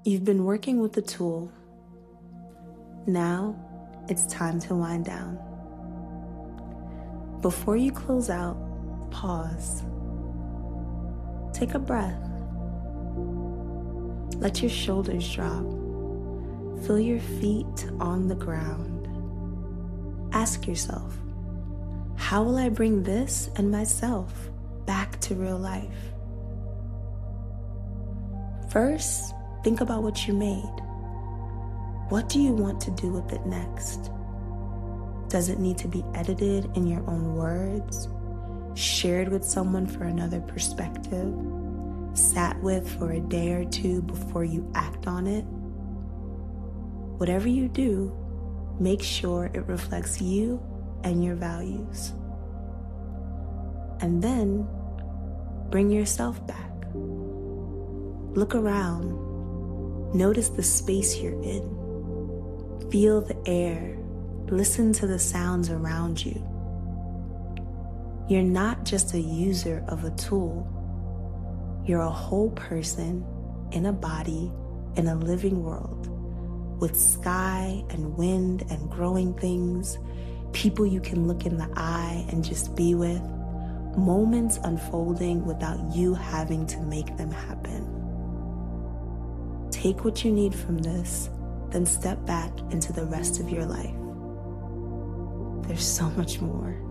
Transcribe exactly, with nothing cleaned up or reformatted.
You've been working with the tool. Now it's time to wind down. Before you close out, pause. Take a breath. Let your shoulders drop. Feel your feet on the ground. Ask yourself, how will I bring this and myself back to real life? First, think about what you made. What do you want to do with it next? Does it need to be edited in your own words, shared with someone for another perspective, sat with for a day or two before you act on it? Whatever you do, make sure it reflects you and your values. And then bring yourself back. Look around. Notice the space you're in. Feel the air. Listen to the sounds around you. You're not just a user of a tool. You're a whole person in a body in a living world with sky and wind and growing things, people you can look in the eye and just be with, moments unfolding without you having to make them happen. Take what you need from this, then step back into the rest of your life. There's so much more.